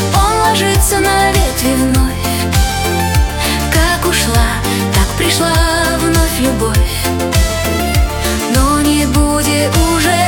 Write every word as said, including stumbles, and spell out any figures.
Он ложится на ветви вновь. Как ушла, так пришла вновь любовь. Но не будет уже